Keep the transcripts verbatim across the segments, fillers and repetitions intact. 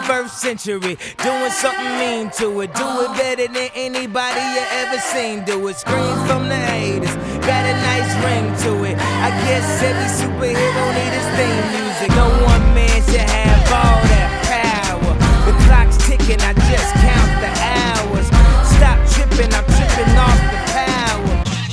twenty-first century, doing something mean to it. Do it better than anybody you ever seen do it. Screams from the haters, got a nice ring to it. I guess every superhero need his theme music. No one man should have all that power. The clock's ticking, I just count the hours. Stop tripping, I'm tripping off the power.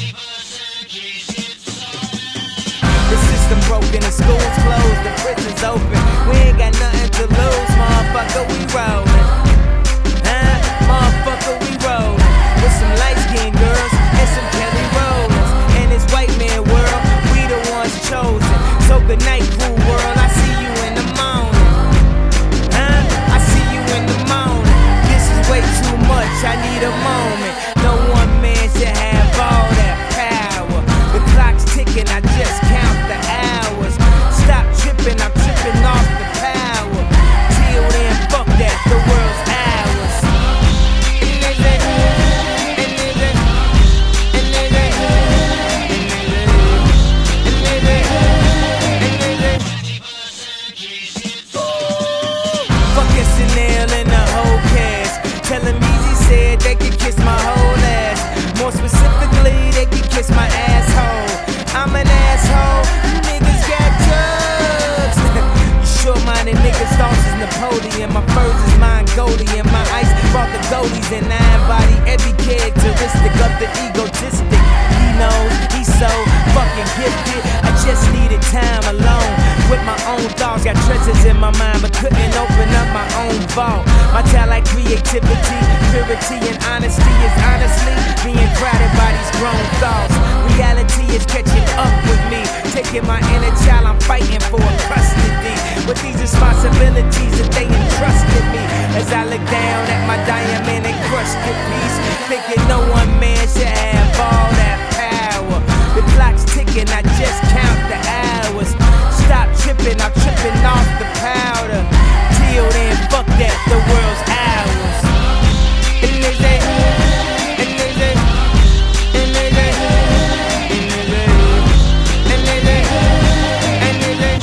The system broken, the school's closed, the prison's open. We ain't got nothing to lose, motherfucker, we rollin'. Huh? Motherfucker, we rollin'. With some light-skinned girls and some Kelly Rollins. In this white man world, we the ones chosen. So good night, cool world, I see you in the morning. Huh? I see you in the morning. This is way too much, I need a moment. No one man should have all that power. The clock's ticking, I just count the hours. Stop tripping, I'm tripping off the power. Till then, fuck that, the world's ours. Fuck S N L and the whole cast. Tell him Easy said they could kiss my whole ass. More specifically, they could kiss my asshole. I'm an asshole, you niggas got drugs. You short-minded niggas, thoughts is Napoleon. My furs is Mongolian. My ice brought the goalies and I embody every characteristic of the egotistic. He knows he's so fucking gifted. I just needed time alone with my own thoughts. Got treasures in my mind but couldn't open up my own vault. My talent, creativity, purity and honesty is honestly being crowded by these grown thoughts. Reality is catching up with me, taking my inner child, I'm fighting for custody. With these responsibilities that they entrusted me, as I look down at my diamond and crushed piece, thinking no one man should have all that power. The clock's ticking, I just count the hours. Stop tripping, I'm tripping off the powder. Till then, fuck that, the world's ours. And they say, and they say, and they say, and they say, and they say, and they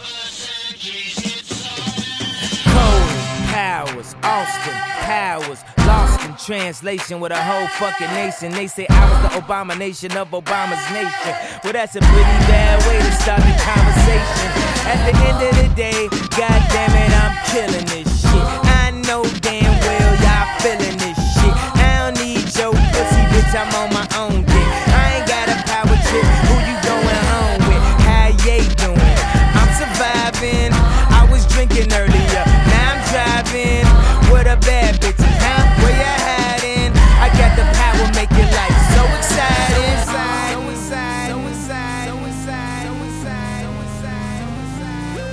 say. Cole Powers, Austin Powers, lost in translation with a whole fucking nation. They say I was the abomination of Obama's nation. Well, that's a pretty bad way to start the conversation. At the end of the day, god damn it, I'm killing this shit. I know damn well y'all feeling this shit. I don't need your pussy, bitch, I'm on my own dick. I ain't got a power trip, who you going home with? How you doing? I'm surviving, I was drinking earlier, now I'm driving. What a bad bitches, huh? Where you hiding? I got the power, make your life so exciting. So inside, so inside, so inside, so inside, so inside, so inside, so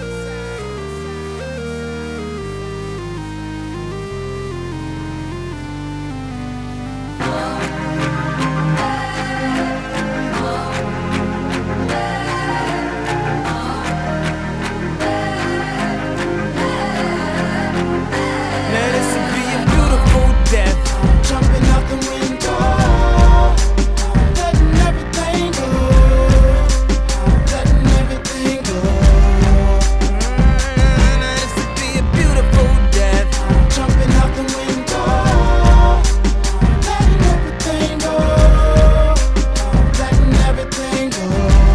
now this would be a beautiful death. Jumping out the window, letting everything go, letting everything go. Now this would be a beautiful death. Jumping out the window, letting everything go, letting everything go.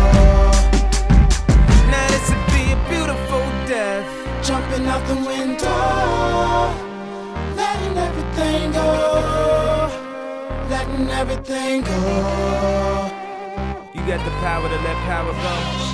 Now this would be a beautiful death. Jumping out the window, letting everything go, letting everything go. You got the power to let power go.